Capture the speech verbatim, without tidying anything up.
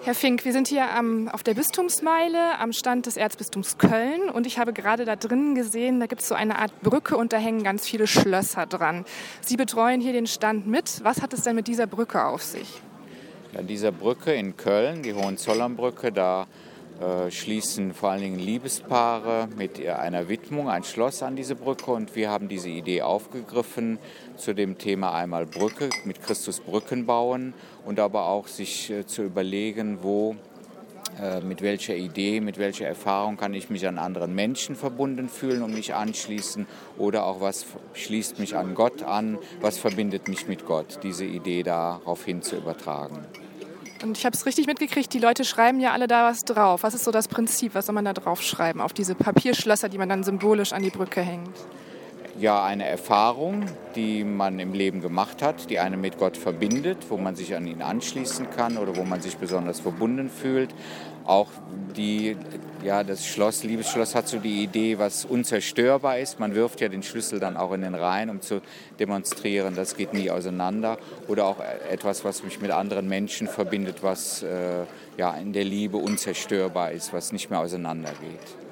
Herr Fink, wir sind hier am, auf der Bistumsmeile am Stand des Erzbistums Köln und ich habe gerade da drinnen gesehen, da gibt es so eine Art Brücke und da hängen ganz viele Schlösser dran. Sie betreuen hier den Stand mit. Was hat es denn mit dieser Brücke auf sich? An dieser Brücke in Köln, die Hohenzollernbrücke, da äh, schließen vor allen Dingen Liebespaare mit einer Widmung ein Schloss an diese Brücke und wir haben diese Idee aufgegriffen zu dem Thema einmal Brücke, mit Christus Brücken bauen und aber auch sich äh, zu überlegen, wo, äh, mit welcher Idee, mit welcher Erfahrung kann ich mich an anderen Menschen verbunden fühlen und mich anschließen oder auch was schließt mich an Gott an, was verbindet mich mit Gott, diese Idee daraufhin zu übertragen. Und ich habe es richtig mitgekriegt, die Leute schreiben ja alle da was drauf. Was ist so das Prinzip? Was soll man da drauf schreiben auf diese Papierschlösser, die man dann symbolisch an die Brücke hängt? Ja, eine Erfahrung, die man im Leben gemacht hat, die einen mit Gott verbindet, wo man sich an ihn anschließen kann oder wo man sich besonders verbunden fühlt. Auch die, ja, das Schloss, Liebesschloss hat so die Idee, was unzerstörbar ist. Man wirft ja den Schlüssel dann auch in den Rhein, um zu demonstrieren, das geht nie auseinander. Oder auch etwas, was mich mit anderen Menschen verbindet, was äh, ja, in der Liebe unzerstörbar ist, was nicht mehr auseinandergeht.